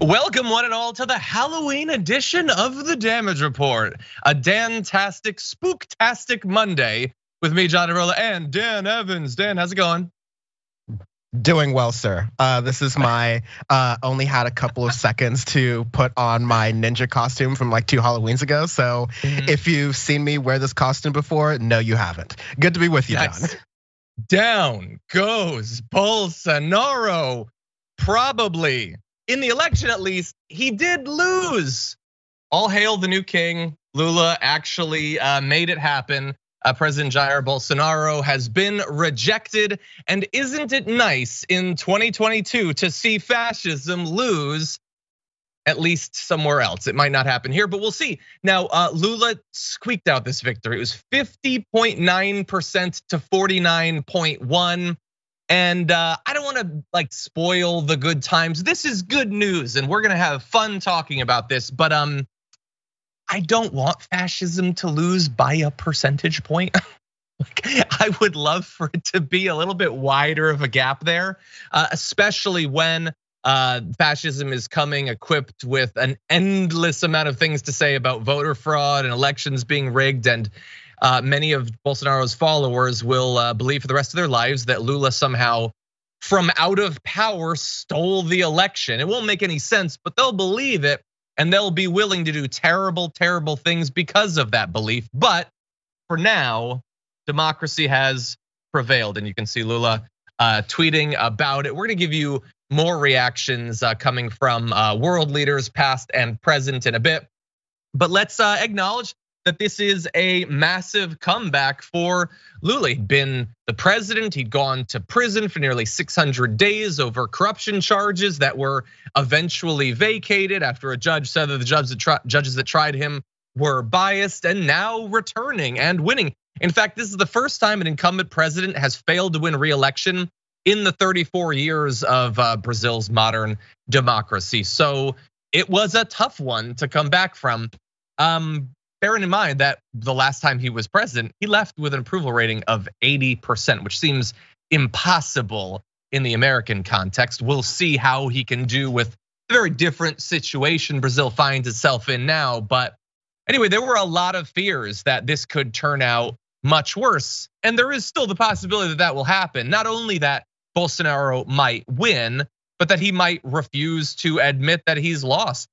Welcome one and all to the Halloween edition of the Damage Report. A Dan-tastic, spooktastic Monday with me, John Arola, and Dan Evans. Dan, how's it going? Doing well, sir. This is my only had a couple of seconds to put on my ninja costume from like 2 Halloweens ago. So if you've seen me wear this costume before, no, you haven't. Good to be with you, John. Down goes Bolsonaro. Probably. In the election, at least, he did lose. All hail the new king. Lula actually made it happen. President Jair Bolsonaro has been rejected. And isn't it nice in 2022 to see fascism lose at least somewhere else? It might not happen here, but we'll see. Now, Lula squeaked out this victory. It was 50.9% to 49.1%. And I don't want to like spoil the good times. This is good news, and we're gonna have fun talking about this. But I don't want fascism to lose by a percentage point. I would love for it to be a little bit wider of a gap there, especially when fascism is coming equipped with an endless amount of things to say about voter fraud and elections being rigged. And many of Bolsonaro's followers will believe for the rest of their lives that Lula somehow from out of power stole the election. It won't make any sense, but they'll believe it and they'll be willing to do terrible, terrible things because of that belief. But for now, democracy has prevailed, and you can see Lula tweeting about it. We're gonna give you more reactions coming from world leaders past and present in a bit. But let's acknowledge that this is a massive comeback for Lula. He'd been the president, he'd gone to prison for nearly 600 days over corruption charges that were eventually vacated after a judge said that the judges that tried him were biased, and now returning and winning. In fact, this is the first time an incumbent president has failed to win re-election in the 34 years of Brazil's modern democracy. So it was a tough one to come back from. Bearing in mind that the last time he was president, he left with an approval rating of 80%, which seems impossible in the American context. We'll see how he can do with the very different situation Brazil finds itself in now. But anyway, there were a lot of fears that this could turn out much worse. And there is still the possibility that that will happen. Not only that Bolsonaro might win, but that he might refuse to admit that he's lost.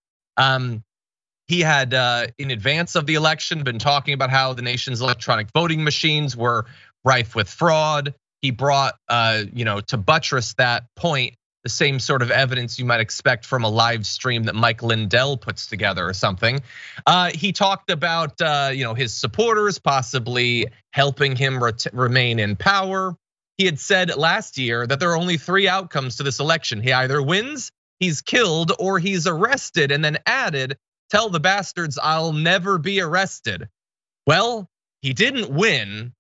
He had, in advance of the election, been talking about how the nation's electronic voting machines were rife with fraud. He brought, to buttress that point, the same sort of evidence you might expect from a live stream that Mike Lindell puts together or something. He talked about, his supporters possibly helping him remain in power. He had said last year that there are only 3 outcomes to this election. He either wins, he's killed, or he's arrested, and then added, "Tell the bastards I'll never be arrested." Well, he didn't win,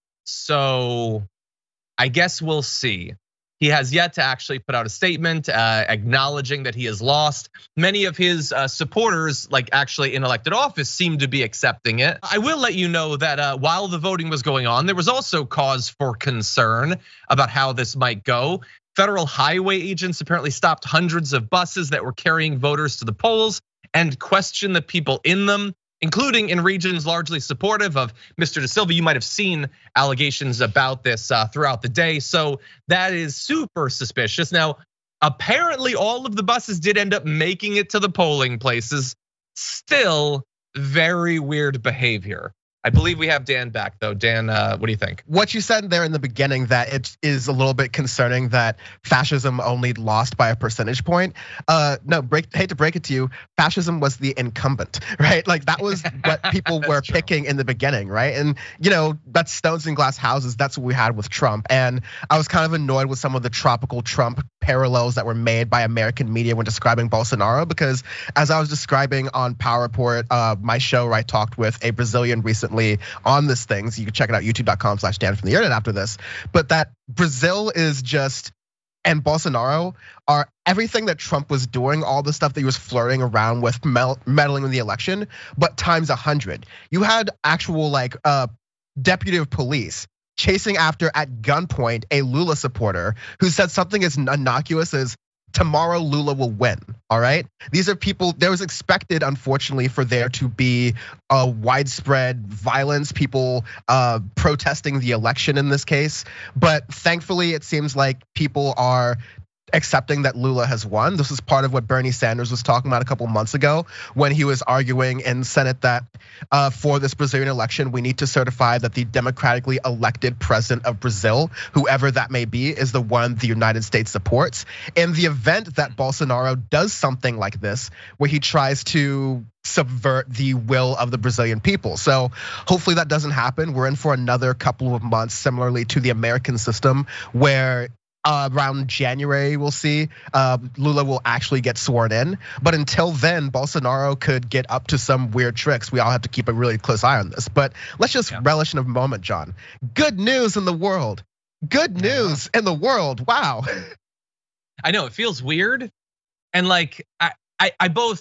so I guess we'll see. He has yet to actually put out a statement acknowledging that he has lost. Many of his supporters, like actually in elected office, seem to be accepting it. I will let you know that while the voting was going on, there was also cause for concern about how this might go. Federal highway agents apparently stopped hundreds of buses that were carrying voters to the polls and question the people in them, including in regions largely supportive of Mr. Da Silva. You might have seen allegations about this throughout the day. So that is super suspicious. Now, apparently all of the buses did end up making it to the polling places. Still very weird behavior. I believe we have Dan back though. Dan, what do you think? What you said there in the beginning, that it is a little bit concerning that fascism only lost by a percentage point. No, hate to break it to you, fascism was the incumbent, right? Like that was what people were picking in the beginning, right? And that's stones in glass houses. That's what we had with Trump. And I was kind of annoyed with some of the tropical Trump parallels that were made by American media when describing Bolsonaro, because as I was describing on Power Report, my show where I talked with a Brazilian recently on this thing, so you can check it out, youtube.com/Dan from the internet after this. But that Brazil is just, and Bolsonaro are everything that Trump was doing, all the stuff that he was flirting around with, meddling in the election, but times 100. You had actual deputy of police chasing after at gunpoint a Lula supporter who said something as innocuous as tomorrow Lula will win, all right? These are people, there was expected, unfortunately, for there to be a widespread violence, people protesting the election in this case. But thankfully, it seems like people are accepting that Lula has won. This is part of what Bernie Sanders was talking about a couple months ago when he was arguing in Senate that for this Brazilian election, we need to certify that the democratically elected president of Brazil, whoever that may be, is the one the United States supports. In the event that Bolsonaro does something like this, where he tries to subvert the will of the Brazilian people. So hopefully that doesn't happen. We're in for another couple of months, similarly to the American system, where around January, we'll see Lula will actually get sworn in. But until then, Bolsonaro could get up to some weird tricks. We all have to keep a really close eye on this. But let's just relish in a moment, John. Good news in the world. Good news in the world. Wow. I know, it feels weird. And like, I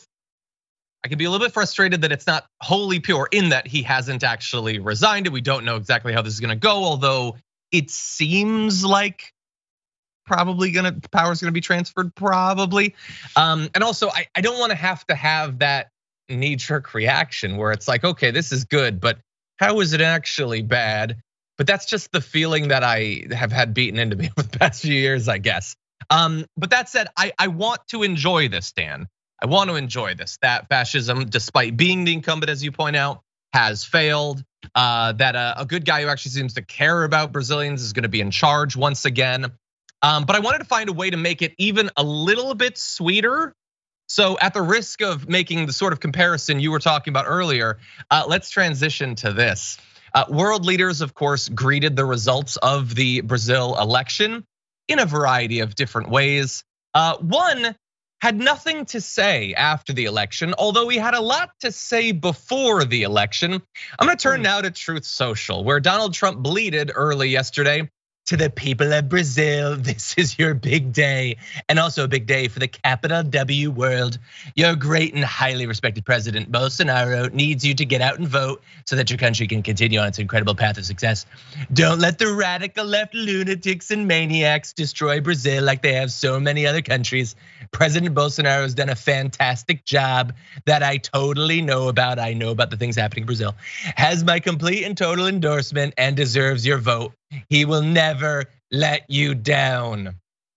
can be a little bit frustrated that it's not wholly pure in that he hasn't actually resigned and we don't know exactly how this is gonna go, although it seems like power's gonna be transferred probably. And also I don't wanna have that knee-jerk reaction where it's like, okay, this is good, but how is it actually bad? But that's just the feeling that I have had beaten into me over the past few years, I guess. But that said, I want to enjoy this, Dan. I want to enjoy this, that fascism, despite being the incumbent, as you point out, has failed. That a good guy who actually seems to care about Brazilians is gonna be in charge once again. But I wanted to find a way to make it even a little bit sweeter. So at the risk of making the sort of comparison you were talking about earlier, let's transition to this. World leaders, of course, greeted the results of the Brazil election in a variety of different ways. One had nothing to say after the election, although he had a lot to say before the election. I'm gonna turn now to Truth Social, where Donald Trump bleated early yesterday. To the people of Brazil, this is your big day, and also a big day for the capital W world. Your great and highly respected president, Bolsonaro, needs you to get out and vote so that your country can continue on its incredible path of success. Don't let the radical left lunatics and maniacs destroy Brazil like they have so many other countries. President Bolsonaro has done a fantastic job that I totally know about. I know about the things happening in Brazil. Has my complete and total endorsement and deserves your vote. He will never let you down.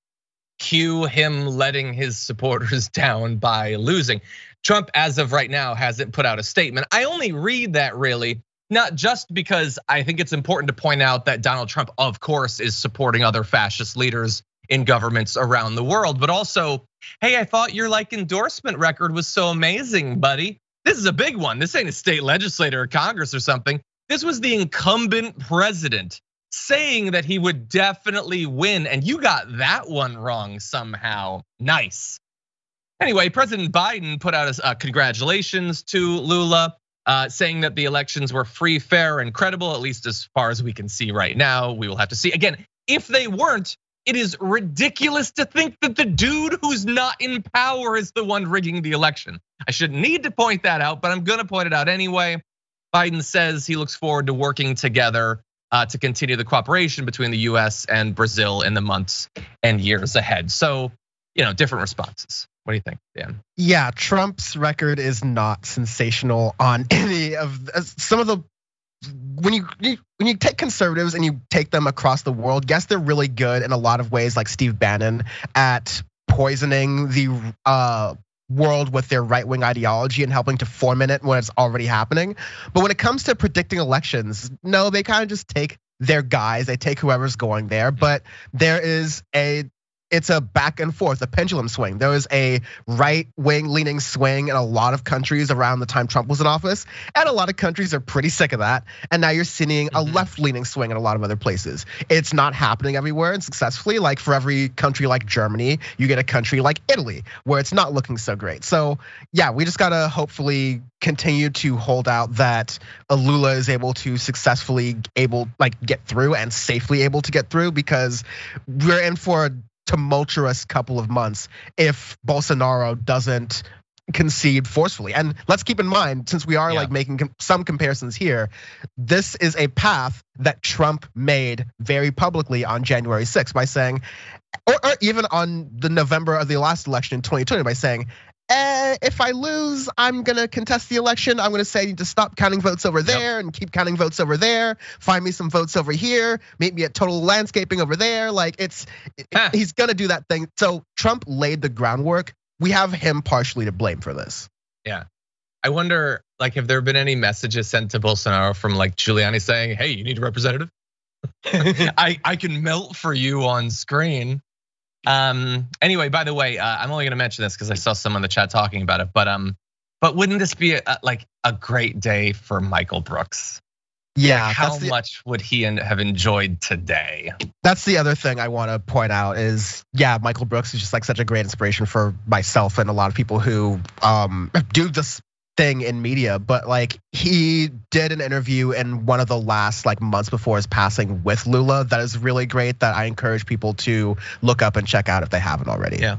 Cue him letting his supporters down by losing. Trump, as of right now, hasn't put out a statement. I only read that really, not just because I think it's important to point out that Donald Trump, of course, is supporting other fascist leaders in governments around the world, but also, hey, I thought your endorsement record was so amazing, buddy. This is a big one. This ain't a state legislator or Congress or something. This was the incumbent president saying that he would definitely win, and you got that one wrong somehow. Nice. Anyway, President Biden put out a congratulations to Lula, saying that the elections were free, fair, and credible, at least as far as we can see right now. We will have to see. Again, if they weren't, it is ridiculous to think that the dude who's not in power is the one rigging the election. I shouldn't need to point that out, but I'm gonna point it out anyway. Biden says he looks forward to working together to continue the cooperation between the US and Brazil in the months and years ahead. So, different responses. What do you think, Dan? Yeah, Trump's record is not sensational on any of some of the. When you take conservatives and you take them across the world, yes, they're really good in a lot of ways, like Steve Bannon, at poisoning the world with their right-wing ideology and helping to foment it when it's already happening. But when it comes to predicting elections, no, they kind of just take their guys, they take whoever's going there. But it's a back and forth, a pendulum swing. There was a right-wing leaning swing in a lot of countries around the time Trump was in office, and a lot of countries are pretty sick of that. And now you're seeing a left-leaning swing in a lot of other places. It's not happening everywhere and successfully. Like for every country like Germany, you get a country like Italy where it's not looking so great. So yeah, we just gotta hopefully continue to hold out that Lula is able to successfully get through and safely able to get through, because we're in for a tumultuous couple of months if Bolsonaro doesn't concede forcefully. And let's keep in mind, since we are making some comparisons here, this is a path that Trump made very publicly on January 6th by saying, or even on the November of the last election in 2020 by saying, if I lose, I'm gonna contest the election. I'm gonna say to stop counting votes over there and keep counting votes over there. Find me some votes over here. Meet me at Total Landscaping over there. Like he's gonna do that thing. So Trump laid the groundwork. We have him partially to blame for this. Yeah, I wonder, like, have there been any messages sent to Bolsonaro from like Giuliani saying, "Hey, you need a representative? I can melt for you on screen." Anyway, by the way, I'm only gonna mention this because I saw some in the chat talking about it, but wouldn't this be like a great day for Michael Brooks? Yeah, like how much would he have enjoyed today? That's the other thing I want to point out is, yeah, Michael Brooks is just like such a great inspiration for myself and a lot of people who do this thing in media, but like he did an interview in one of the last like months before his passing with Lula that is really great, that I encourage people to look up and check out if they haven't already. Yeah.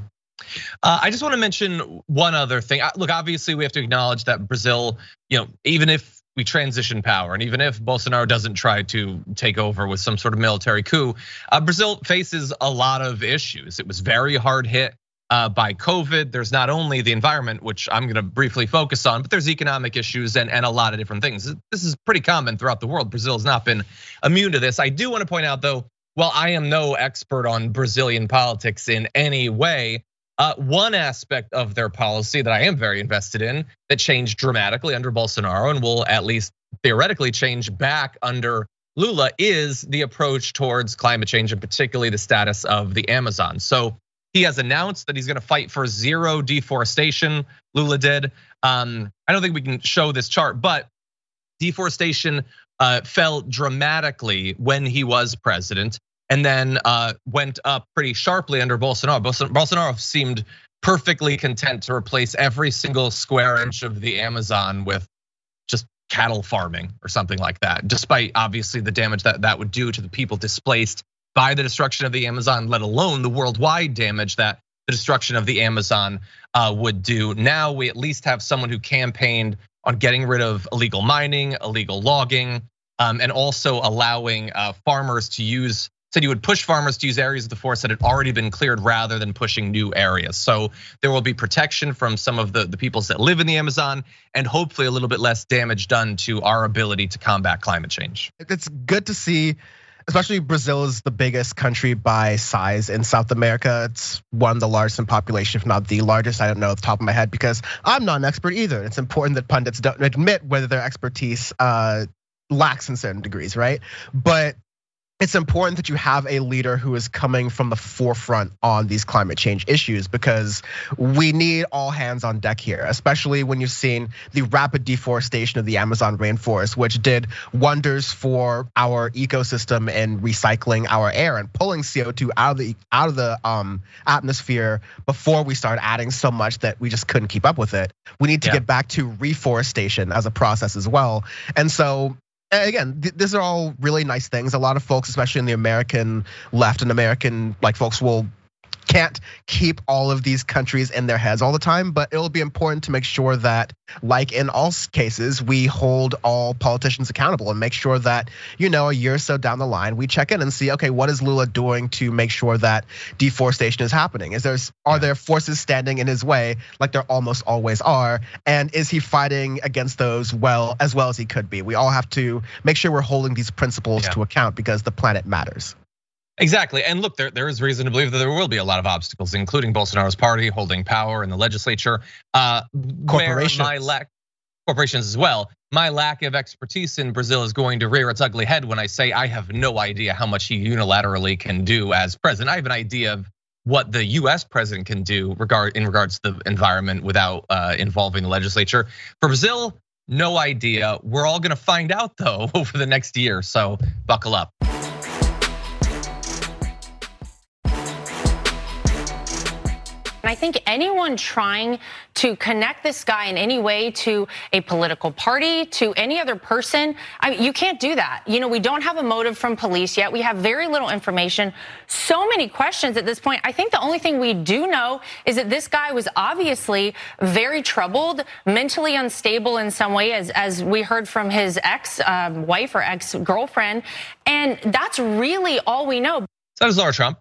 I just want to mention one other thing. Look, obviously we have to acknowledge that Brazil, even if we transition power and even if Bolsonaro doesn't try to take over with some sort of military coup, Brazil faces a lot of issues. It was very hard hit by COVID. There's not only the environment, which I'm gonna briefly focus on, but there's economic issues and a lot of different things. This is pretty common throughout the world. Brazil has not been immune to this. I do wanna point out though, while I am no expert on Brazilian politics in any way, one aspect of their policy that I am very invested in that changed dramatically under Bolsonaro and will at least theoretically change back under Lula is the approach towards climate change and particularly the status of the Amazon. So he has announced that he's gonna fight for zero deforestation, Lula did. I don't think we can show this chart, but deforestation fell dramatically when he was president and then went up pretty sharply under Bolsonaro. Bolsonaro seemed perfectly content to replace every single square inch of the Amazon with just cattle farming or something like that, despite obviously the damage that would do to the people displaced by the destruction of the Amazon, let alone the worldwide damage that the destruction of the Amazon would do. Now we at least have someone who campaigned on getting rid of illegal mining, illegal logging, and also allowing farmers to use, said you would push farmers to use areas of the forest that had already been cleared rather than pushing new areas. So there will be protection from some of the peoples that live in the Amazon and hopefully a little bit less damage done to our ability to combat climate change. It's good to see. Especially Brazil is the biggest country by size in South America. It's one of the largest in population, if not the largest. I don't know off the top of my head because I'm not an expert either. It's important that pundits don't admit whether their expertise lacks in certain degrees, right? But it's important that you have a leader who is coming from the forefront on these climate change issues because we need all hands on deck here, especially when you've seen the rapid deforestation of the Amazon rainforest, which did wonders for our ecosystem and recycling our air and pulling CO2 out of the atmosphere before we started adding so much that we just couldn't keep up with it. We need to get back to reforestation as a process as well. And so again, these are all really nice things. A lot of folks, especially in the American left and American like folks can't keep all of these countries in their heads all the time, but it'll be important to make sure that, like in all cases, we hold all politicians accountable and make sure that, a year or so down the line, we check in and see, okay, what is Lula doing to make sure that deforestation is happening? Are there forces standing in his way like there almost always are? And is he fighting against those as well as he could be? We all have to make sure we're holding these principles to account because the planet matters. Exactly, and look, there is reason to believe that there will be a lot of obstacles, including Bolsonaro's party holding power in the legislature. Corporations as well. My lack of expertise in Brazil is going to rear its ugly head when I say I have no idea how much he unilaterally can do as president. I have an idea of what the US president can do in regards to the environment without involving the legislature. For Brazil, no idea. We're all gonna find out though over the next year, so buckle up. And I think anyone trying to connect this guy in any way to a political party, to any other person, you can't do that. We don't have a motive from police yet. We have very little information, so many questions at this point. I think the only thing we do know is that this guy was obviously very troubled, mentally unstable in some way, as we heard from his ex-wife or ex-girlfriend. And that's really all we know. So does Laura Trump.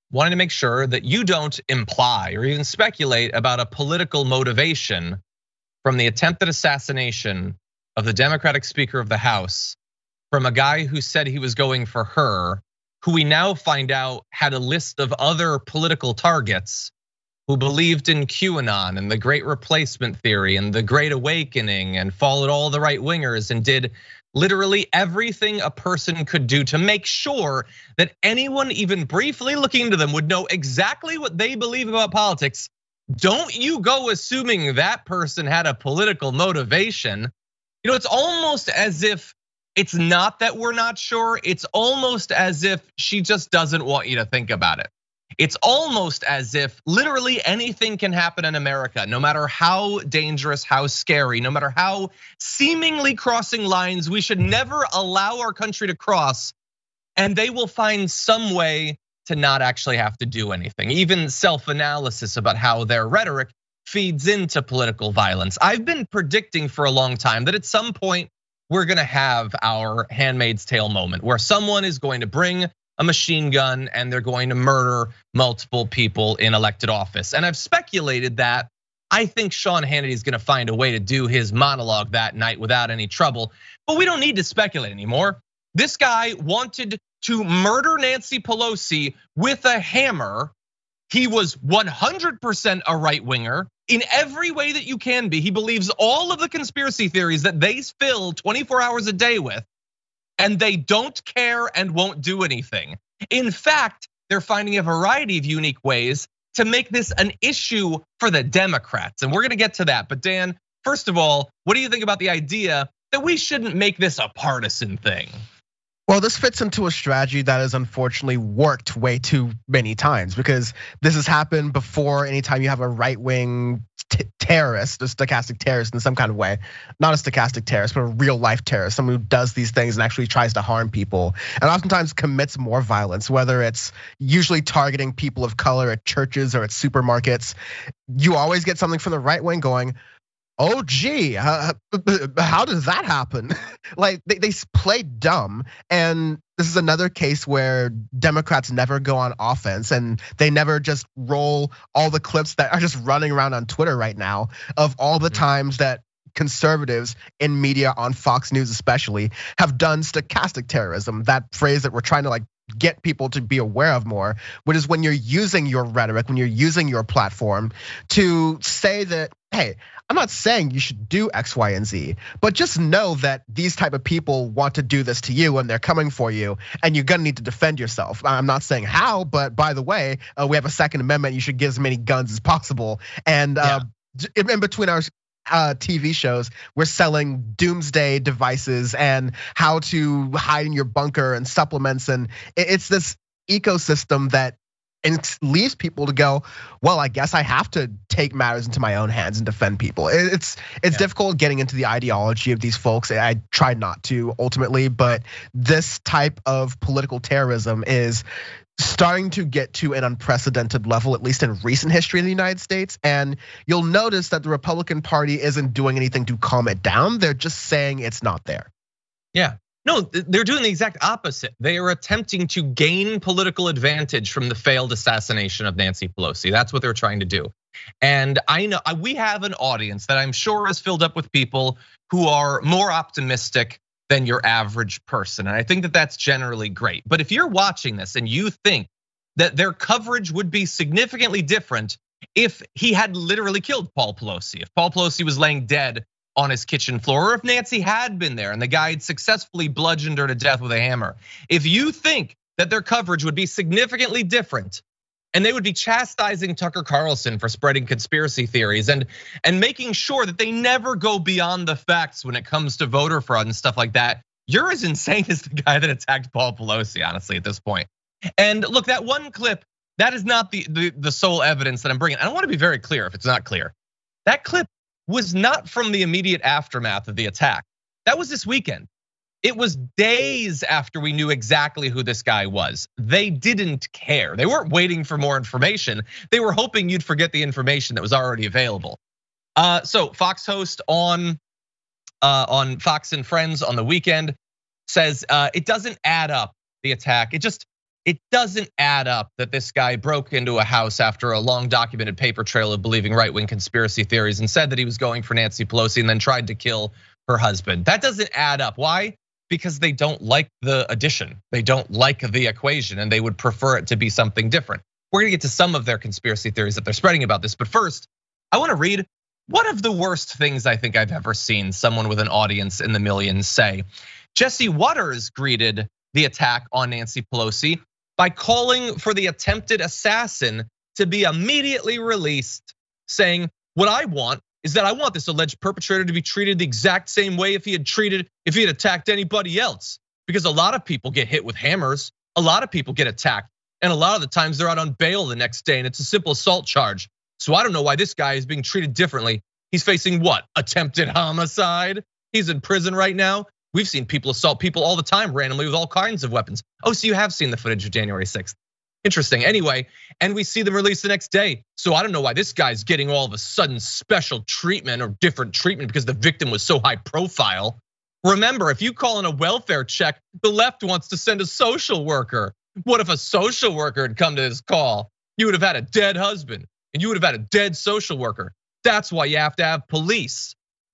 wanting to make sure that you don't imply or even speculate about a political motivation from the attempted assassination of the Democratic Speaker of the House from a guy who said he was going for her, who we now find out had a list of other political targets who believed in QAnon and the Great Replacement Theory and the Great Awakening and followed all the right wingers and did literally everything a person could do to make sure that anyone even briefly looking into them would know exactly what they believe about politics. Don't you go assuming that person had a political motivation. You know, it's almost as if it's not that we're not sure. It's almost as if she just doesn't want you to think about it. It's almost as if literally anything can happen in America, no matter how dangerous, how scary, no matter how seemingly crossing lines we should never allow our country to cross, and they will find some way to not actually have to do anything. Even self-analysis about how their rhetoric feeds into political violence. I've been predicting for a long time that at some point we're gonna have our Handmaid's Tale moment where someone is going to bring a machine gun and they're going to murder multiple people in elected office. And I've speculated that I think Sean Hannity is gonna find a way to do his monologue that night without any trouble, but we don't need to speculate anymore. This guy wanted to murder Nancy Pelosi with a hammer. He was 100% a right winger in every way that you can be. He believes all of the conspiracy theories that they fill 24 hours a day with, and they don't care and won't do anything. In fact, they're finding a variety of unique ways to make this an issue for the Democrats. And we're gonna get to that. But Dan, first of all, what do you think about the idea that we shouldn't make this a partisan thing? Well, this fits into a strategy that has unfortunately worked way too many times, because this has happened before. Anytime you have a right-wing terrorist, a stochastic terrorist in some kind of way, not a stochastic terrorist, but a real life terrorist, someone who does these things and actually tries to harm people, and oftentimes commits more violence, whether it's usually targeting people of color at churches or at supermarkets. You always get something from the right wing going, oh gee, how does that happen? Like they play dumb, and this is another case where Democrats never go on offense, and they never just roll all the clips that are just running around on Twitter right now of all the times that conservatives in media, on Fox News especially, have done stochastic terrorism. That phrase that we're trying to like get people to be aware of more, which is when you're using your rhetoric, when you're using your platform to say that, hey, I'm not saying you should do X, Y, and Z, but just know that these type of people want to do this to you and they're coming for you, and you're gonna need to defend yourself. I'm not saying how, but by the way, we have a Second Amendment. You should get as many guns as possible. And in between our TV shows, we're selling doomsday devices and how to hide in your bunker and supplements, and it's this ecosystem that leaves people to go, well, I guess I have to take matters into my own hands and defend people. It's difficult getting into the ideology of these folks. I try not to ultimately, but this type of political terrorism is starting to get to an unprecedented level, at least in recent history in the United States. And you'll notice that the Republican Party isn't doing anything to calm it down. They're just saying it's not there. Yeah. No, they're doing the exact opposite. They are attempting to gain political advantage from the failed assassination of Nancy Pelosi. That's what they're trying to do. And I know we have an audience that I'm sure is filled up with people who are more optimistic than your average person. And I think that that's generally great. But if you're watching this and you think that their coverage would be significantly different if he had literally killed Paul Pelosi, if Paul Pelosi was laying dead on his kitchen floor, or if Nancy had been there and the guy had successfully bludgeoned her to death with a hammer. If you think that their coverage would be significantly different and they would be chastising Tucker Carlson for spreading conspiracy theories and making sure that they never go beyond the facts when it comes to voter fraud and stuff like that, you're as insane as the guy that attacked Paul Pelosi, honestly, at this point. And look, that one clip, that is not the sole evidence that I'm bringing. I don't want to be very clear if it's not clear. That clip was not from the immediate aftermath of the attack. That was this weekend. It was days after we knew exactly who this guy was. They didn't care. They weren't waiting for more information. They were hoping you'd forget the information that was already available. So Fox host on Fox and Friends on the weekend says it doesn't add up, the attack. it doesn't add up that this guy broke into a house after a long documented paper trail of believing right-wing conspiracy theories and said that he was going for Nancy Pelosi and then tried to kill her husband. That doesn't add up. Why? Because they don't like the addition. They don't like the equation and they would prefer it to be something different. We're gonna get to some of their conspiracy theories that they're spreading about this, but first, I wanna read one of the worst things I think I've ever seen someone with an audience in the millions say. Jesse Watters greeted the attack on Nancy Pelosi by calling for the attempted assassin to be immediately released, saying, what I want is that I want this alleged perpetrator to be treated the exact same way if he had attacked anybody else. Because a lot of people get hit with hammers, a lot of people get attacked, and a lot of the times they're out on bail the next day and it's a simple assault charge. So I don't know why this guy is being treated differently. He's facing what? Attempted homicide? He's in prison right now. We've seen people assault people all the time randomly with all kinds of weapons. Oh, so you have seen the footage of January 6th. Interesting. Anyway, and we see them released the next day. So I don't know why this guy's getting all of a sudden special treatment or different treatment because the victim was so high profile. Remember, if you call in a welfare check, the left wants to send a social worker. What if a social worker had come to this call? You would have had a dead husband and you would have had a dead social worker. That's why you have to have police.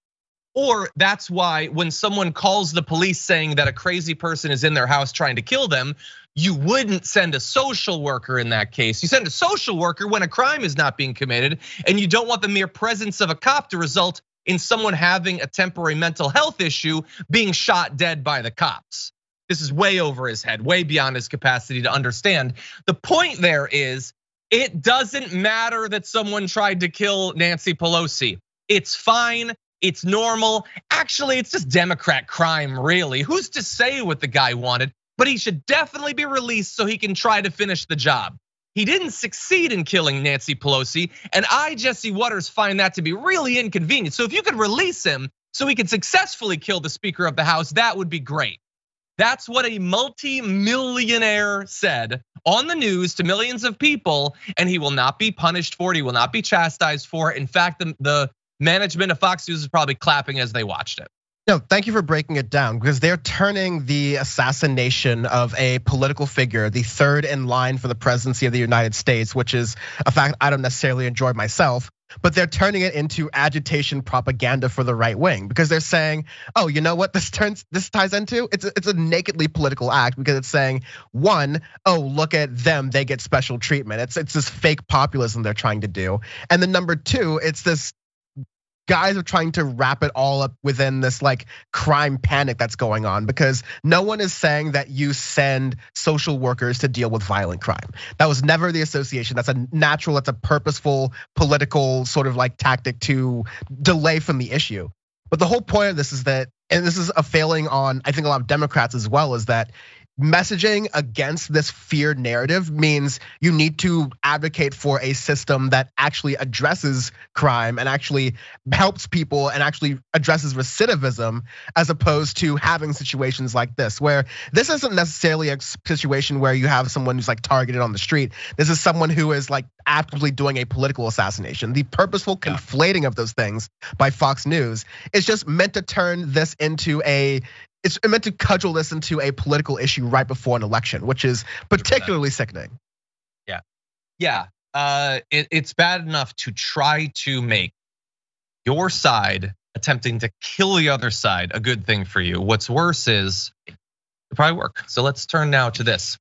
Or that's why when someone calls the police saying that a crazy person is in their house trying to kill them, you wouldn't send a social worker in that case. You send a social worker when a crime is not being committed and you don't want the mere presence of a cop to result in someone having a temporary mental health issue being shot dead by the cops. This is way over his head, way beyond his capacity to understand. The point there is, it doesn't matter that someone tried to kill Nancy Pelosi. It's fine. It's normal. Actually, it's just Democrat crime, really. Who's to say what the guy wanted? But he should definitely be released so he can try to finish the job. He didn't succeed in killing Nancy Pelosi, and I, Jesse Watters, find that to be really inconvenient. So if you could release him so he could successfully kill the Speaker of the House, that would be great. That's what a multi-millionaire said on the news to millions of people, and he will not be punished for it. He will not be chastised for it. In fact, the management of Fox News is probably clapping as they watched it. No, thank you for breaking it down because they're turning the assassination of a political figure, the third in line for the presidency of the United States, which is a fact I don't necessarily enjoy myself, but they're turning it into agitation propaganda for the right wing because they're saying, oh, you know what this ties into? It's a nakedly political act because it's saying, one, oh, look at them, they get special treatment. It's this fake populism they're trying to do. And then number two, it's this guys are trying to wrap it all up within this like crime panic that's going on because no one is saying that you send social workers to deal with violent crime. That was never the association. That's a natural, that's a purposeful political sort of like tactic to delay from the issue. But the whole point of this is that, and this is a failing on, I think a lot of Democrats as well, is that messaging against this fear narrative means you need to advocate for a system that actually addresses crime and actually helps people and actually addresses recidivism, as opposed to having situations like this, where this isn't necessarily a situation where you have someone who's like targeted on the street. This is someone who is like actively doing a political assassination. The purposeful conflating of those things by Fox News is just meant to turn this into it's meant to cudgel this into a political issue right before an election, which is particularly sickening. Yeah, it's bad enough to try to make your side attempting to kill the other side a good thing for you. What's worse is it probably work. So let's turn now to this.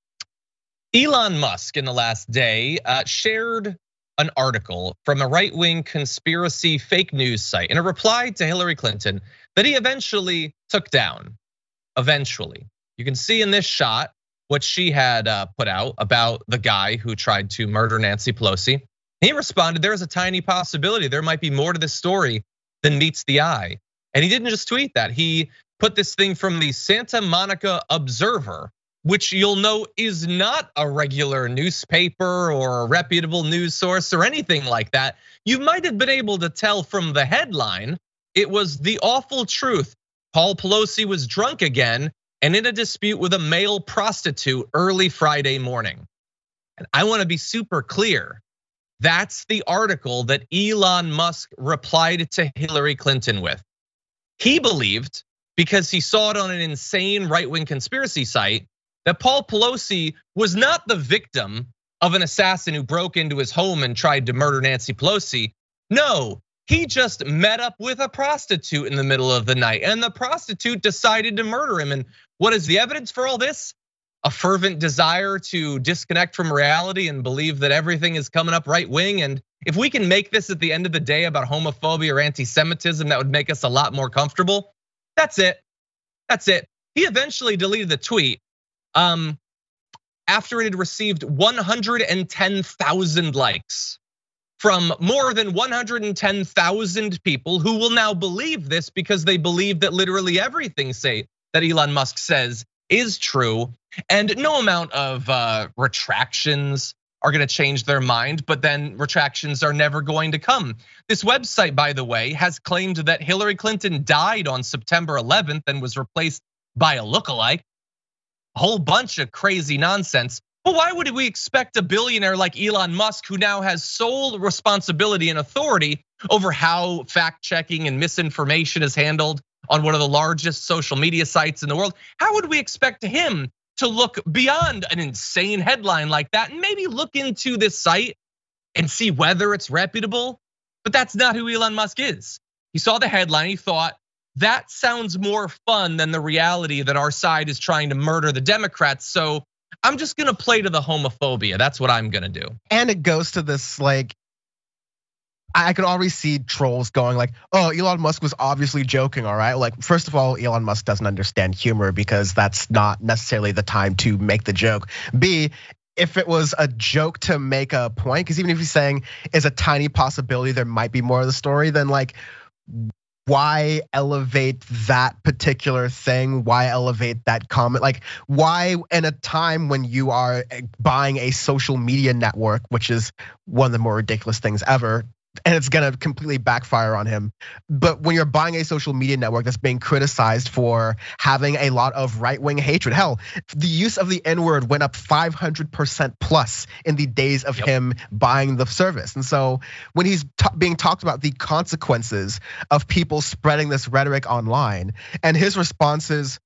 Elon Musk in the last day shared an article from a right-wing conspiracy fake news site in a reply to Hillary Clinton that he eventually took down. Eventually. You can see in this shot what she had put out about the guy who tried to murder Nancy Pelosi. He responded, there's a tiny possibility there might be more to this story than meets the eye. And he didn't just tweet that, he put this thing from the Santa Monica Observer, which you'll know is not a regular newspaper or a reputable news source or anything like that. You might have been able to tell from the headline, it was the awful truth. Paul Pelosi was drunk again and in a dispute with a male prostitute early Friday morning. And I wanna be super clear. That's the article that Elon Musk replied to Hillary Clinton with. He believed, because he saw it on an insane right-wing conspiracy site, that Paul Pelosi was not the victim of an assassin who broke into his home and tried to murder Nancy Pelosi. No, he just met up with a prostitute in the middle of the night, and the prostitute decided to murder him. And what is the evidence for all this? A fervent desire to disconnect from reality and believe that everything is coming up right wing. And if we can make this at the end of the day about homophobia or anti-Semitism, that would make us a lot more comfortable. That's it. That's it. He eventually deleted the tweet after it had received 110,000 likes from more than 110,000 people who will now believe this because they believe that literally everything that Elon Musk says is true. And no amount of retractions are gonna change their mind, but then retractions are never going to come. This website, by the way, has claimed that Hillary Clinton died on September 11th and was replaced by a lookalike. A whole bunch of crazy nonsense. But why would we expect a billionaire like Elon Musk, who now has sole responsibility and authority over how fact checking and misinformation is handled on one of the largest social media sites in the world? How would we expect him to look beyond an insane headline like that and maybe look into this site and see whether it's reputable? But that's not who Elon Musk is. He saw the headline, he thought, that sounds more fun than the reality that our side is trying to murder the Democrats. So I'm just gonna play to the homophobia. That's what I'm gonna do. And it goes to this, like, I could already see trolls going like, oh, Elon Musk was obviously joking, all right? Like, first of all, Elon Musk doesn't understand humor because that's not necessarily the time to make the joke. B, if it was a joke to make a point, because even if he's saying is a tiny possibility there might be more of the story, then like, why elevate that particular thing? Why elevate that comment? Like, why in a time when you are buying a social media network, which is one of the more ridiculous things ever, and it's gonna completely backfire on him. But when you're buying a social media network that's being criticized for having a lot of right-wing hatred, hell, the use of the N-word went up 500% plus in the days of him buying the service. And so when he's being talked about the consequences of people spreading this rhetoric online, and his response is,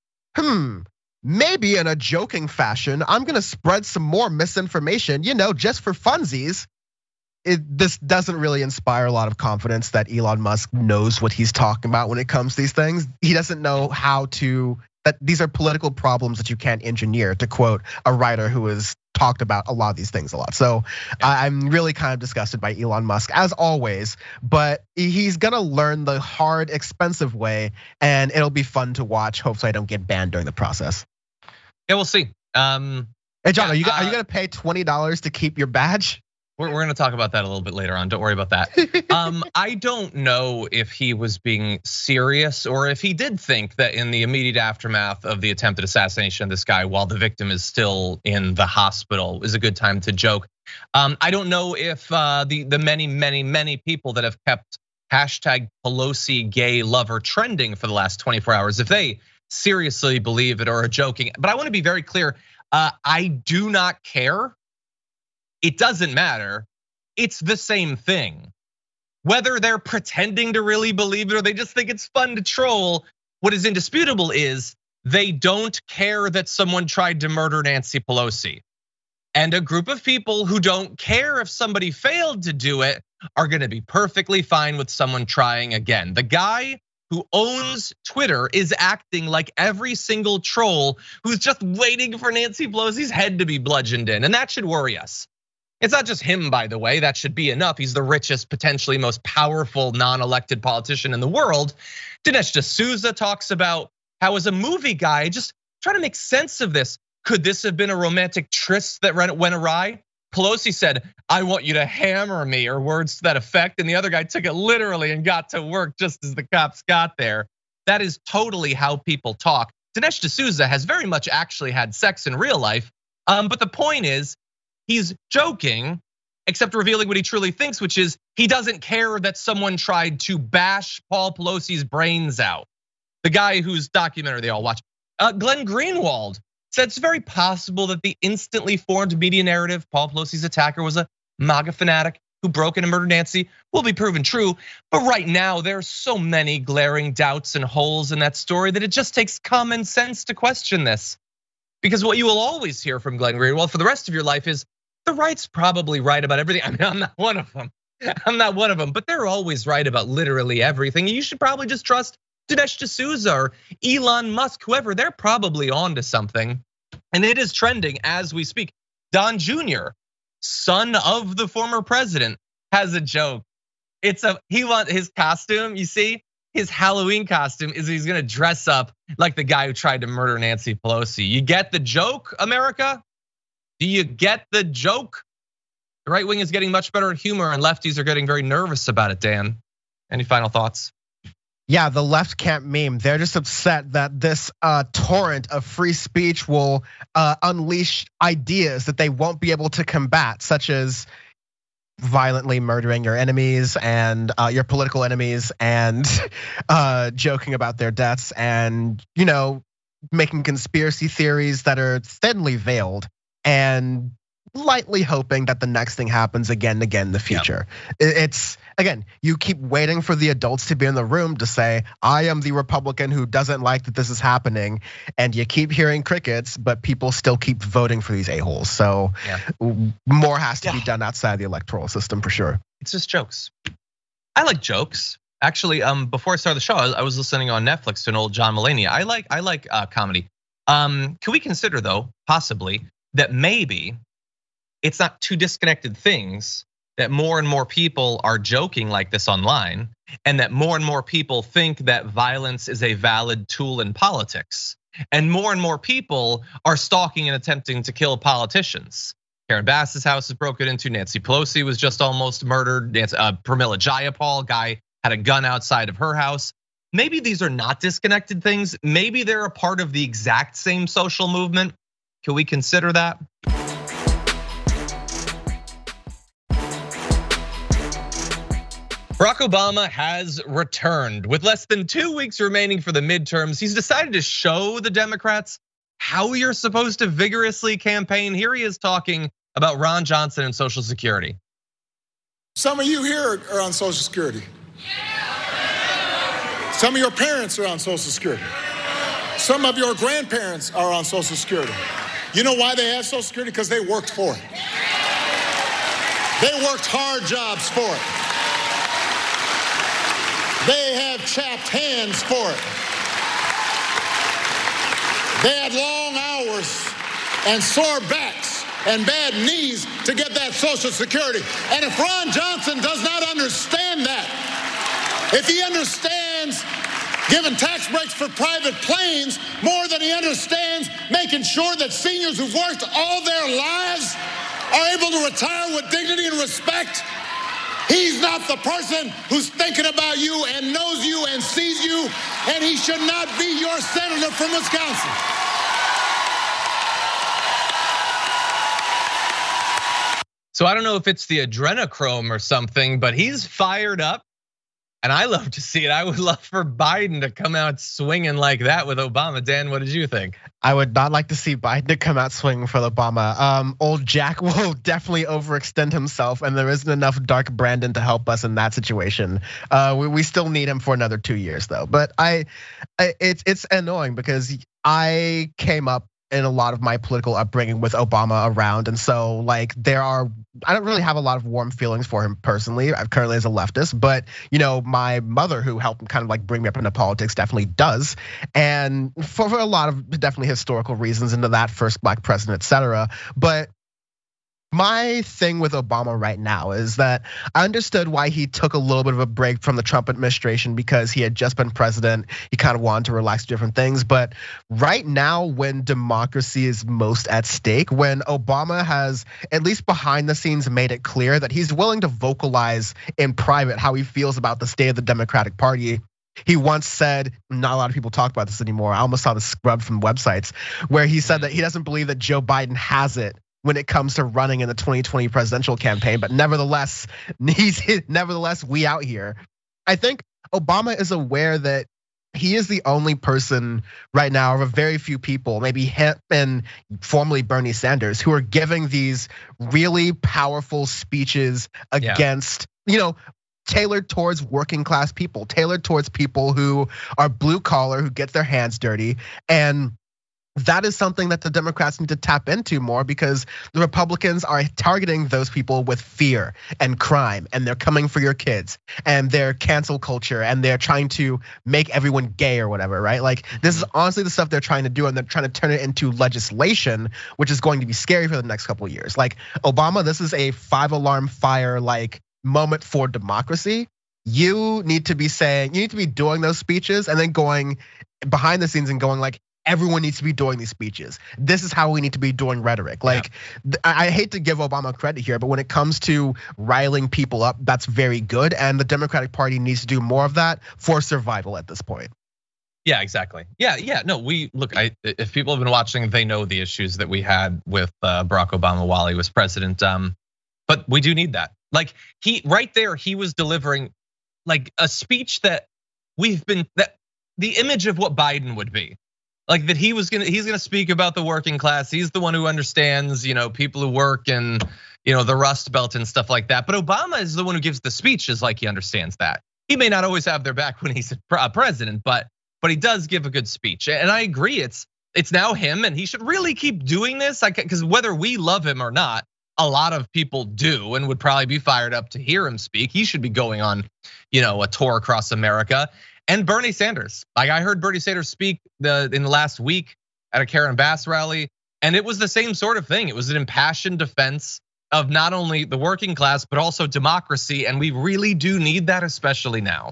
maybe in a joking fashion, I'm gonna spread some more misinformation, just for funsies. This doesn't really inspire a lot of confidence that Elon Musk knows what he's talking about when it comes to these things. He doesn't know that these are political problems that you can't engineer, to quote a writer who has talked about a lot of these things a lot. So I'm really kind of disgusted by Elon Musk as always, but he's gonna learn the hard, expensive way, and it'll be fun to watch. Hopefully I don't get banned during the process. Yeah, we'll see. Hey John, are you gonna pay $20 to keep your badge? We're gonna talk about that a little bit later on. Don't worry about that. I don't know if he was being serious or if he did think that in the immediate aftermath of the attempted assassination of this guy, while the victim is still in the hospital, is a good time to joke. I don't know if the many people that have kept hashtag Pelosi gay lover trending for the last 24 hours, if they seriously believe it or are joking. But I want to be very clear. I do not care. It doesn't matter. It's the same thing. Whether they're pretending to really believe it or they just think it's fun to troll, what is indisputable is they don't care that someone tried to murder Nancy Pelosi. And a group of people who don't care if somebody failed to do it are gonna be perfectly fine with someone trying again. The guy who owns Twitter is acting like every single troll who's just waiting for Nancy Pelosi's head to be bludgeoned in, and that should worry us. It's not just him, by the way, that should be enough. He's the richest, potentially most powerful non-elected politician in the world. Dinesh D'Souza talks about how as a movie guy, just trying to make sense of this. Could this have been a romantic tryst that went awry? Pelosi said, I want you to hammer me, or words to that effect. And the other guy took it literally and got to work just as the cops got there. That is totally how people talk. Dinesh D'Souza has very much actually had sex in real life. But the point is, he's joking, except revealing what he truly thinks, which is he doesn't care that someone tried to bash Paul Pelosi's brains out. The guy whose documentary they all watch. Glenn Greenwald said it's very possible that the instantly formed media narrative, Paul Pelosi's attacker was a MAGA fanatic who broke in and murdered Nancy, will be proven true. But right now, there's so many glaring doubts and holes in that story that it just takes common sense to question this. Because what you will always hear from Glenn Greenwald for the rest of your life is the right's probably right about everything. I mean, I'm not one of them. But they're always right about literally everything. You should probably just trust Dinesh D'Souza or Elon Musk, whoever. They're probably onto something. And it is trending as we speak. Don Jr., son of the former president, has a joke. He wants his costume, you see? His Halloween costume is he's gonna dress up like the guy who tried to murder Nancy Pelosi. You get the joke, America? Do you get the joke? The right wing is getting much better at humor and lefties are getting very nervous about it, Dan. Any final thoughts? Yeah, the left can't meme. They're just upset that this torrent of free speech will unleash ideas that they won't be able to combat, such as violently murdering your enemies and your political enemies and joking about their deaths and making conspiracy theories that are thinly veiled and lightly hoping that the next thing happens again and again in the future. It's, again, you keep waiting for the adults to be in the room to say, I am the Republican who doesn't like that this is happening. And you keep hearing crickets, but people still keep voting for these a-holes. So more has to be done outside the electoral system for sure. It's just jokes. I like jokes. Actually, before I started the show, I was listening on Netflix to an old John Mulaney. I like comedy. Can we consider though, possibly, that maybe it's not two disconnected things, that more and more people are joking like this online, and that more and more people think that violence is a valid tool in politics. And more people are stalking and attempting to kill politicians. Karen Bass's house is broken into, Nancy Pelosi was just almost murdered, Pramila Jayapal, guy had a gun outside of her house. Maybe these are not disconnected things. Maybe they're a part of the exact same social movement. Can we consider that? Barack Obama has returned. With less than 2 weeks remaining for the midterms, he's decided to show the Democrats how you're supposed to vigorously campaign. Here he is talking about Ron Johnson and Social Security. Some of you here are on Social Security. Some of your parents are on Social Security. Some of your grandparents are on Social Security. You know why they have Social Security? Because they worked for it. They worked hard jobs for it. They have chapped hands for it. They had long hours and sore backs and bad knees to get that Social Security. And if Ron Johnson does not understand that, if he understands giving tax breaks for private planes more than he understands making sure that seniors who've worked all their lives are able to retire with dignity and respect, he's not the person who's thinking about you and knows you and sees you, and he should not be your senator from Wisconsin. So I don't know if it's the adrenochrome or something, but he's fired up. And I love to see it. I would love for Biden to come out swinging like that with Obama. Dan, what did you think? I would not like to see Biden to come out swinging for Obama. Old Jack will definitely overextend himself, and there isn't enough Dark Brandon to help us in that situation. We still need him for another 2 years, though. But it's annoying because I came up in a lot of my political upbringing with Obama around. And so I don't really have a lot of warm feelings for him personally, currently as a leftist, but my mother who helped kind of bring me up into politics definitely does. And for a lot of definitely historical reasons into that first black president, et cetera. But my thing with Obama right now is that I understood why he took a little bit of a break from the Trump administration because he had just been president. He kind of wanted to relax different things. But right now, when democracy is most at stake, when Obama has, at least behind the scenes, made it clear that he's willing to vocalize in private how he feels about the state of the Democratic Party. He once said, not a lot of people talk about this anymore. I almost saw this scrubbed from websites where he said that he doesn't believe that Joe Biden has it when it comes to running in the 2020 presidential campaign, but nevertheless, we out here. I think Obama is aware that he is the only person right now, of a very few people, maybe him and formerly Bernie Sanders, who are giving these really powerful speeches against, tailored towards working class people, tailored towards people who are blue collar, who get their hands dirty. And that is something that the Democrats need to tap into more, because the Republicans are targeting those people with fear and crime, and they're coming for your kids, and they're cancel culture, and they're trying to make everyone gay or whatever, right? Like, this is honestly the stuff they're trying to do, and they're trying to turn it into legislation, which is going to be scary for the next couple of years. Like, Obama, this is a 5-alarm fire like moment for democracy. You need to be doing those speeches and then going behind the scenes and going like, everyone needs to be doing these speeches. This is how we need to be doing rhetoric. Like, I hate to give Obama credit here, but when it comes to riling people up, that's very good. And the Democratic Party needs to do more of that for survival at this point. Yeah, exactly. Yeah. No, if people have been watching, they know the issues that we had with Barack Obama while he was president. But we do need that. Like, he was delivering like a speech that the image of what Biden would be. Like, that he's gonna speak about the working class. He's the one who understands, people who work and the Rust Belt and stuff like that. But Obama is the one who gives the speeches like he understands that. He may not always have their back when he's president, but he does give a good speech. And I agree, it's now him, and he should really keep doing this. Because whether we love him or not, a lot of people do and would probably be fired up to hear him speak. He should be going on, a tour across America. And Bernie Sanders. Like, I heard Bernie Sanders speak in the last week at a Karen Bass rally, and it was the same sort of thing. It was an impassioned defense of not only the working class, but also democracy. And we really do need that, especially now.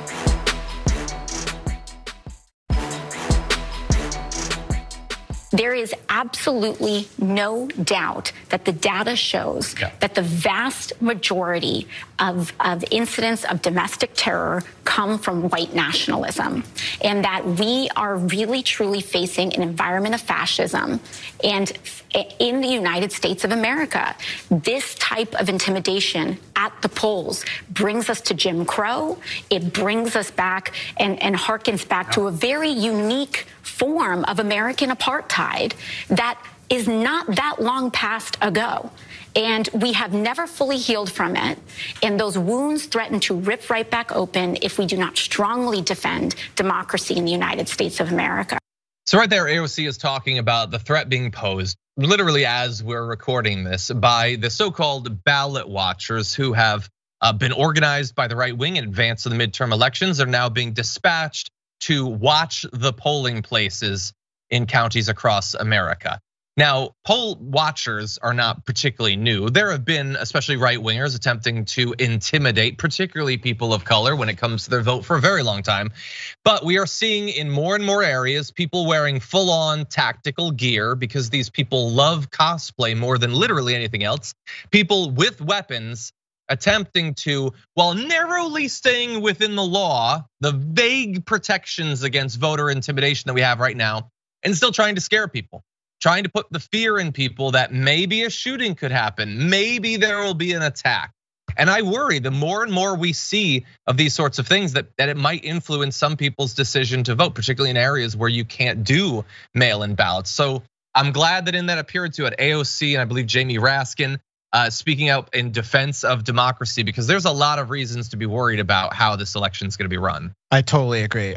There is absolutely no doubt that the data shows that the vast majority of incidents of domestic terror come from white nationalism, and that we are really truly facing an environment of fascism. And in the United States of America, this type of intimidation at the polls brings us to Jim Crow. It brings us back and harkens back to a very unique form of American apartheid that is not that long past ago. And we have never fully healed from it. And those wounds threaten to rip right back open if we do not strongly defend democracy in the United States of America. So right there, AOC is talking about the threat being posed, literally as we're recording this, by the so-called ballot watchers who have been organized by the right wing in advance of the midterm elections. They're now being dispatched to watch the polling places in counties across America. Now, poll watchers are not particularly new. There have been, especially right-wingers, attempting to intimidate, particularly people of color, when it comes to their vote for a very long time. But we are seeing in more and more areas, people wearing full-on tactical gear, because these people love cosplay more than literally anything else. People with weapons attempting to, while narrowly staying within the law, the vague protections against voter intimidation that we have right now, and still trying to scare people, trying to put the fear in people that maybe a shooting could happen, maybe there will be an attack. And I worry the more and more we see of these sorts of things that it might influence some people's decision to vote, particularly in areas where you can't do mail-in ballots. So I'm glad that in that appearance you had AOC and I believe Jamie Raskin speaking out in defense of democracy, because there's a lot of reasons to be worried about how this election is going to be run. I totally agree.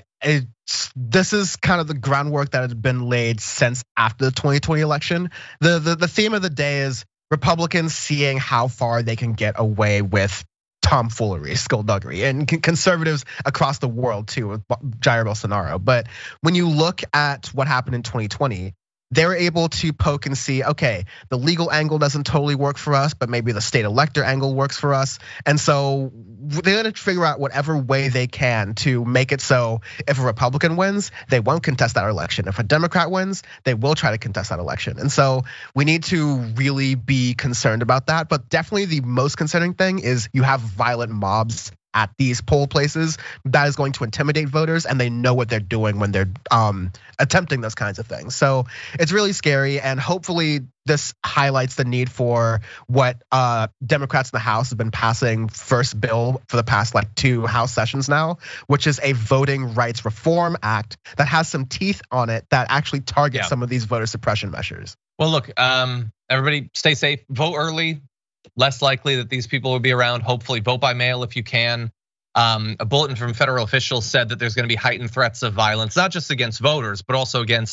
This is kind of the groundwork that has been laid since after the 2020 election. The theme of the day is Republicans seeing how far they can get away with tomfoolery, skullduggery, and conservatives across the world too, with Jair Bolsonaro. But when you look at what happened in 2020, they were able to poke and see, okay, the legal angle doesn't totally work for us, but maybe the state elector angle works for us. And so they're gonna figure out whatever way they can to make it so if a Republican wins, they won't contest that election. If a Democrat wins, they will try to contest that election. And so we need to really be concerned about that. But definitely the most concerning thing is you have violent mobs at these poll places that is going to intimidate voters, and they know what they're doing when they're attempting those kinds of things. So it's really scary, and hopefully this highlights the need for what Democrats in the House have been passing first bill for the past 2 House sessions now, which is a Voting Rights Reform Act that has some teeth on it that actually targets some of these voter suppression measures. Well, look, everybody stay safe, vote early. Less likely that these people will be around. Hopefully vote by mail if you can. A bulletin from federal officials said that there's gonna be heightened threats of violence, not just against voters, but also against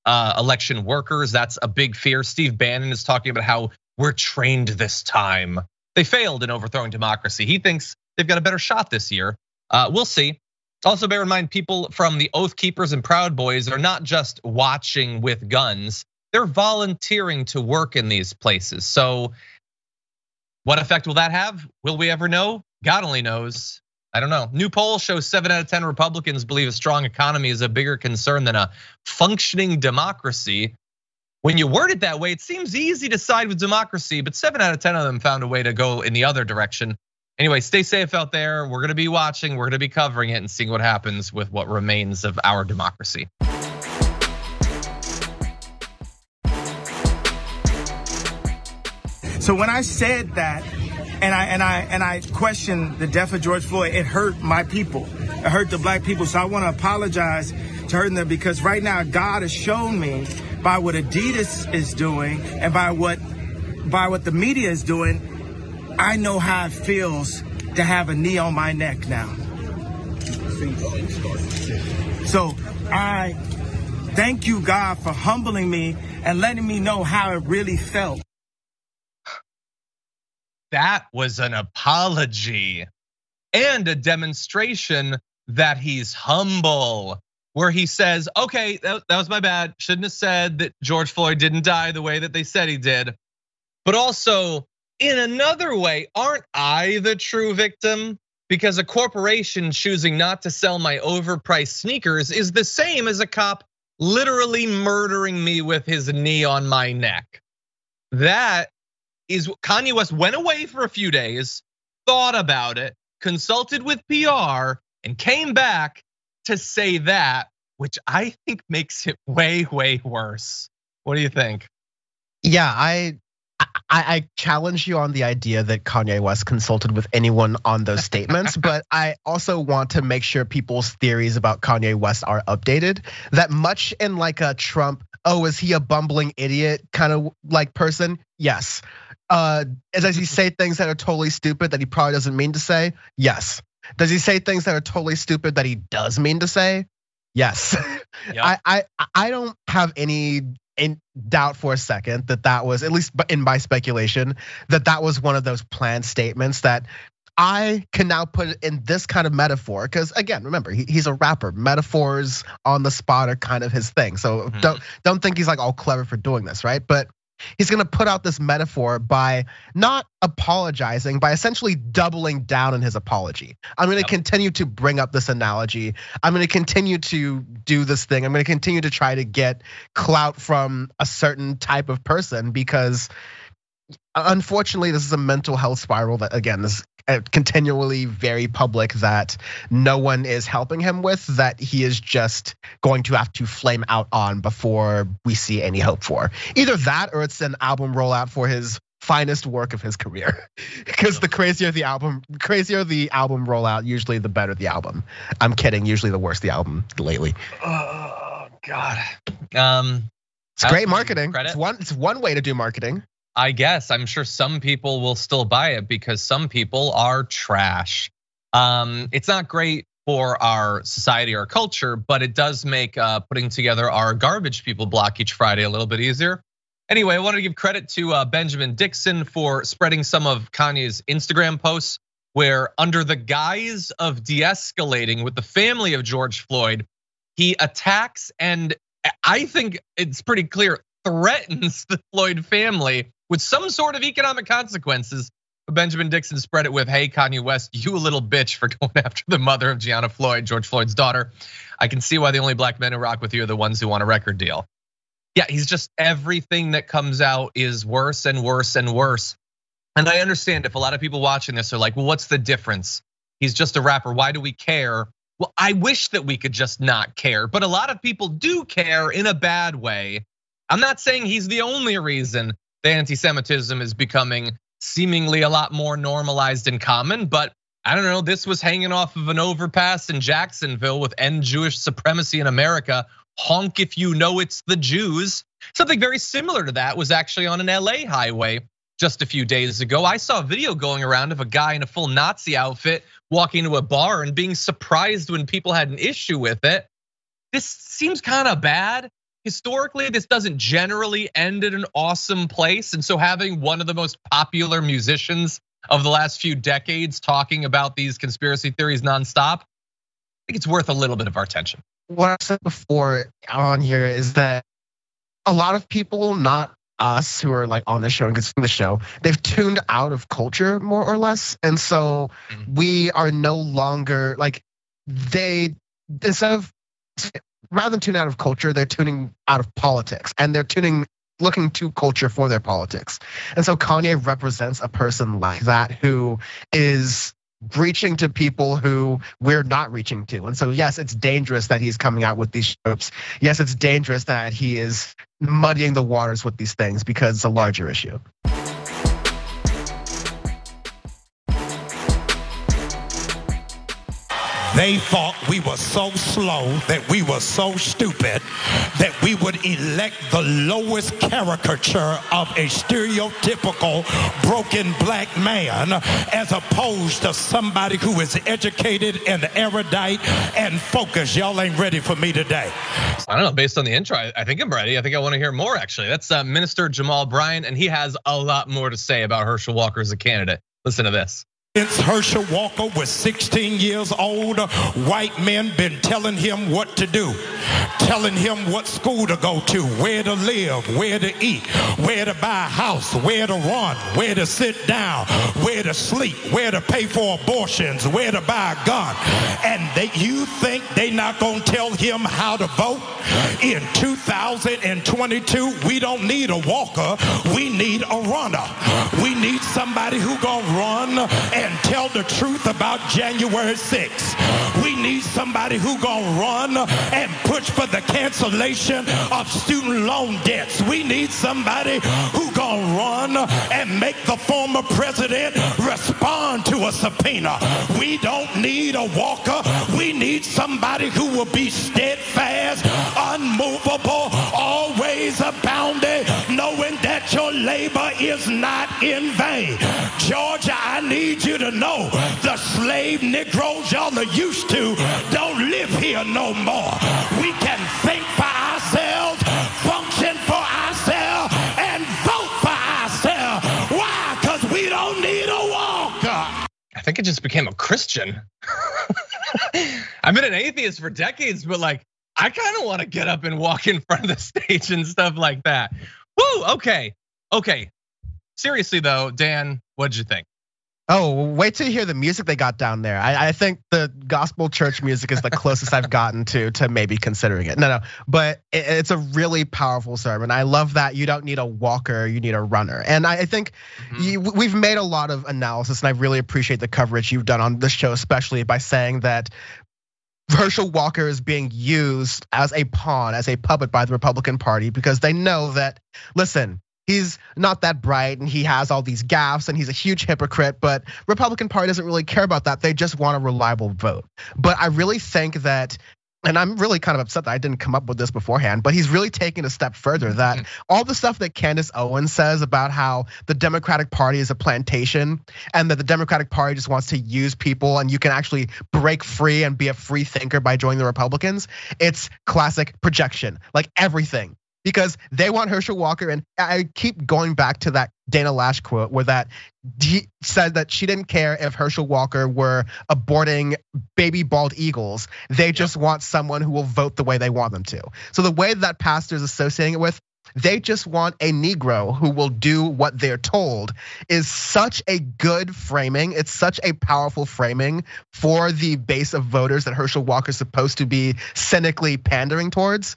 election workers. That's a big fear. Steve Bannon is talking about how we're trained this time. They failed in overthrowing democracy. He thinks they've got a better shot this year. We'll see. Also, bear in mind, people from the Oath Keepers and Proud Boys are not just watching with guns. They're volunteering to work in these places. So what effect will that have? Will we ever know? God only knows. I don't know. New poll shows 7 out of 10 Republicans believe a strong economy is a bigger concern than a functioning democracy. When you word it that way, it seems easy to side with democracy, but 7 out of 10 of them found a way to go in the other direction. Anyway, stay safe out there. We're gonna be watching, we're gonna be covering it and seeing what happens with what remains of our democracy. So when I said that, and I questioned the death of George Floyd, it hurt my people. It hurt the black people. So I want to apologize to hurting them, because right now God has shown me by what Adidas is doing and by what the media is doing, I know how it feels to have a knee on my neck now. So I thank you, God, for humbling me and letting me know how it really felt. That was an apology and a demonstration that he's humble, where he says, okay, that was my bad. Shouldn't have said that George Floyd didn't die the way that they said he did. But also, in another way, aren't I the true victim? Because a corporation choosing not to sell my overpriced sneakers is the same as a cop literally murdering me with his knee on my neck. That is, Kanye West went away for a few days, thought about it, consulted with PR, and came back to say that, which I think makes it way, way worse. What do you think? Yeah, I challenge you on the idea that Kanye West consulted with anyone on those statements, but I also want to make sure people's theories about Kanye West are updated. That much in like a Trump, oh, is he a bumbling idiot kind of like person? Yes. Does he say things that are totally stupid that he probably doesn't mean to say? Yes. Does he say things that are totally stupid that he does mean to say? Yes. Yep. I don't have any doubt for a second that was, at least in my speculation, that was one of those planned statements that I can now put it in this kind of metaphor. Because again, remember, he's a rapper. Metaphors on the spot are kind of his thing. So don't think he's like all clever for doing this, right? But he's gonna put out this metaphor by not apologizing, by essentially doubling down on his apology. I'm gonna continue to bring up this analogy. I'm gonna continue to do this thing. I'm gonna continue to try to get clout from a certain type of person, because unfortunately, this is a mental health spiral that, again, is continually very public, that no one is helping him with, that he is just going to have to flame out on before we see any hope for. Either that, or it's an album rollout for his finest work of his career. Because the crazier the album rollout, usually the better the album. I'm kidding, usually the worse the album lately. Oh God. It's great marketing. It's one way to do marketing. I guess I'm sure some people will still buy it because some people are trash. It's not great for our society or culture, but it does make putting together our garbage people block each Friday a little bit easier. Anyway, I wanted to give credit to Benjamin Dixon for spreading some of Kanye's Instagram posts, where under the guise of de-escalating with the family of George Floyd, he attacks, and I think it's pretty clear, threatens the Floyd family with some sort of economic consequences. Benjamin Dixon spread it with, hey, Kanye West, you a little bitch for going after the mother of Gianna Floyd, George Floyd's daughter. I can see why the only black men who rock with you are the ones who want a record deal. Yeah, he's just, everything that comes out is worse and worse and worse. And I understand if a lot of people watching this are like, well, what's the difference? He's just a rapper, why do we care? Well, I wish that we could just not care, but a lot of people do care in a bad way. I'm not saying he's the only reason the anti-Semitism is becoming seemingly a lot more normalized and common, but I don't know, this was hanging off of an overpass in Jacksonville with end Jewish supremacy in America. Honk if you know it's the Jews. Something very similar to that was actually on an LA highway just a few days ago. I saw a video going around of a guy in a full Nazi outfit walking to a bar and being surprised when people had an issue with it. This seems kind of bad. historically, this doesn't generally end at an awesome place. And so having one of the most popular musicians of the last few decades talking about these conspiracy theories nonstop, I think it's worth a little bit of our attention. What I've said before on here is that a lot of people, not us who are like on the show and consuming the show, they've tuned out of culture more or less. And so we are no longer like rather than tune out of culture, they're tuning out of politics, and they're looking to culture for their politics. And so Kanye represents a person like that who is reaching to people who we're not reaching to. And so yes, it's dangerous that he's coming out with these tropes. Yes, it's dangerous that he is muddying the waters with these things because it's a larger issue. They thought we were so slow, that we were so stupid, that we would elect the lowest caricature of a stereotypical broken black man as opposed to somebody who is educated and erudite and focused. Y'all ain't ready for me today. I don't know, based on the intro, I think I'm ready. I think I want to hear more, actually. That's Minister Jamal Bryant, and he has a lot more to say about Herschel Walker as a candidate. Listen to this. Since Herschel Walker was 16 years old, white men been telling him what to do, telling him what school to go to, where to live, where to eat, where to buy a house, where to run, where to sit down, where to sleep, where to pay for abortions, where to buy a gun. And you think they not gonna tell him how to vote? In 2022, we don't need a walker, we need a runner. We need somebody who gonna run and tell the truth about January 6th. We need somebody who gonna run and push for the cancellation of student loan debts. We need somebody who gonna run and make the former president respond to a subpoena. We don't need a walker. We need somebody who will be steadfast, unmovable, always abounding, knowing that your labor is not in vain. Georgia, I need you to know the slave Negroes y'all are used to don't live here no more. We can think for ourselves, function for ourselves, and vote for ourselves. Why? Because we don't need a walker. I think it just became a Christian. I've been an atheist for decades, but like, I kind of want to get up and walk in front of the stage and stuff like that. Woo, okay. Seriously though, Dan, what'd you think? Oh, wait till you hear the music they got down there. I think the gospel church music is the closest I've gotten to maybe considering it. No, but it's a really powerful sermon. I love that you don't need a walker, you need a runner. And I think we've made a lot of analysis, and I really appreciate the coverage you've done on this show, especially by saying that Herschel Walker is being used as a pawn, as a puppet by the Republican Party, because they know that, listen, he's not that bright and he has all these gaffes and he's a huge hypocrite, but Republican Party doesn't really care about that. They just want a reliable vote. But I really think that, and I'm really kind of upset that I didn't come up with this beforehand, but he's really taking a step further, that all the stuff that Candace Owens says about how the Democratic Party is a plantation and that the Democratic Party just wants to use people and you can actually break free and be a free thinker by joining the Republicans, it's classic projection, like everything. Because they want Herschel Walker, and I keep going back to that Dana Lash quote where that he said that she didn't care if Herschel Walker were aborting baby bald eagles. They just want someone who will vote the way they want them to. So the way that pastor's associating it with, they just want a Negro who will do what they're told, is such a good framing. It's such a powerful framing for the base of voters that Herschel Walker is supposed to be cynically pandering towards.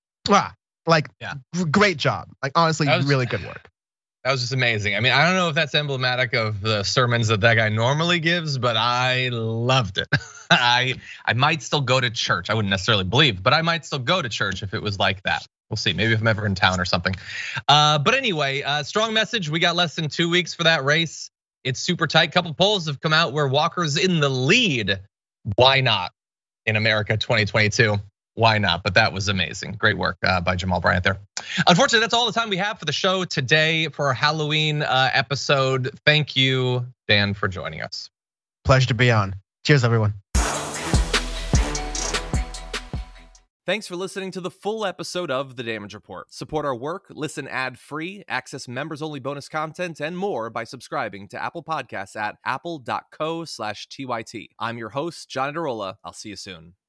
Great job. Like honestly, really good work. That was just amazing. I mean, I don't know if that's emblematic of the sermons that guy normally gives, but I loved it. I might still go to church. I wouldn't necessarily believe, but I might still go to church if it was like that. We'll see, maybe if I'm ever in town or something. But anyway, strong message. We got less than 2 weeks for that race. It's super tight. Couple polls have come out where Walker's in the lead. Why not in America 2022? Why not? But that was amazing. Great work by Jamal Bryant there. Unfortunately, that's all the time we have for the show today for our Halloween episode. Thank you, Dan, for joining us. Pleasure to be on. Cheers, everyone. Thanks for listening to the full episode of The Damage Report. Support our work, listen ad-free, access members-only bonus content, and more by subscribing to Apple Podcasts at apple.co/TYT. I'm your host, John Adarola. I'll see you soon.